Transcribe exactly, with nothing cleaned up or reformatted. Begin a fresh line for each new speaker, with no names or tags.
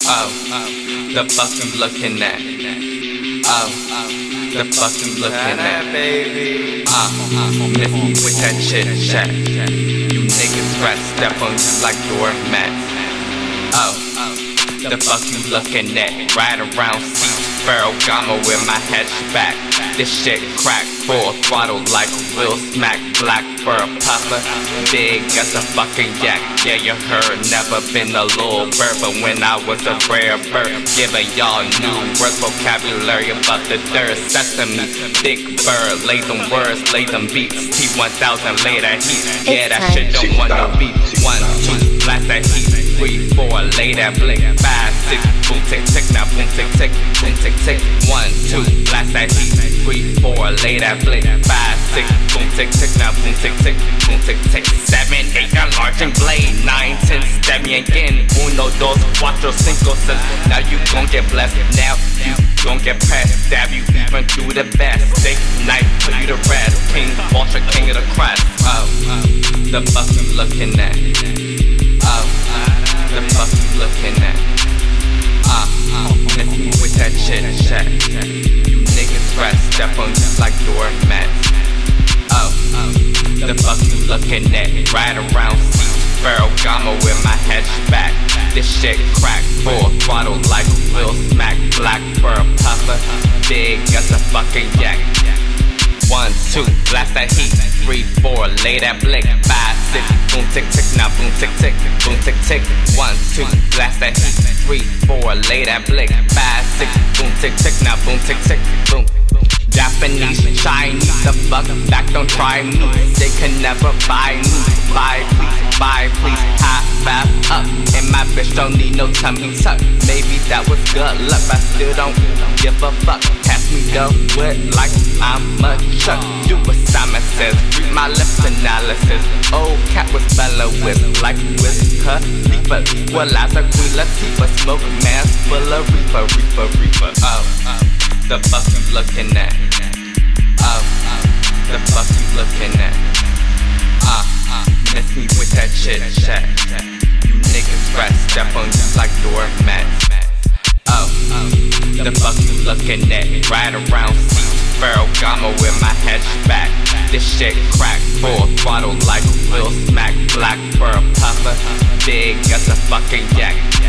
Oh, the fuck you looking at? Oh, the fuck you looking at, baby? Uh, miss me with that chit chat. You niggas rat step on you like doormats. Oh, the fuck you looking at? Ride around seats, Ferragamo with my hatchback. This shit crack, full throttle like Will Smack. Black for a puffer, big as a fucking yak. Yeah, you heard, never been a little bird, but when I was a rare bird, giving y'all new words, vocabulary about the dirt. Sesame, big bird, lay them words, lay them beats. T one thousand, lay that heat. Yeah, that shit don't want no beat. One, two, blast that heat. Three, four, lay that blink. Five, six, boom, tick, tick, now boom, tick, tick, boom, tick, tick. One, two, blast that heat. Three, four, lay that blink. Five, six, boom, tick, tick, now boom, tick, tick, boom, tick, tick. Seven, eight, a large and blade. Nine, ten, stab me again. Uno, dos, cuatro, cinco, seis. Now you gon' get blessed. Now you gon' get pressed. Stab you even through the best. Stick, knife, put you to rest. King, vulture, king of the crest. Oh, the fuck you looking at? Oh, the fuck you looking at? Uh, miss me with that chit chat. You niggas rat step on you like doormats. Oh, the fuck you looking at? Ride around seats, Ferragamo with my hatchback. This shit crack, full throttle like Will Smack. Black for a puffer, big as a fucking yak. One, two, blast that heat. Three, four, lay that blink. Five, six, boom, tick, tick, now boom, tick, tick, boom, tick, tick. One, two, blast that heat. Three, four, lay that blink. Five, six, boom, tick, tick, now boom, tick, tick, boom. Japanese, Chinese, the fuck back, don't try me. They can never buy me. Buy please, buy please, high five up. And my bitch don't need no tummy tuck. Maybe that was good luck, I still don't give a fuck. Pass me the wood like I'm a truck. Do what Simon says, read my lips analysis. Old cat was fella with like with her Khalifa. Equalizer, Queen Latifah. Smoke man's full of reefer, reefer, reefer. Oh, the fuck you looking at? Oh, the fuck you looking at? Uh, miss me with that chit chat. You niggas rat step on you like doormats. Oh, the fuck you looking at? Ride around seats, Ferragamo with my hatchback. This shit crack, full throttle like Will Smack. Black for a puffer, big as a fucking yak.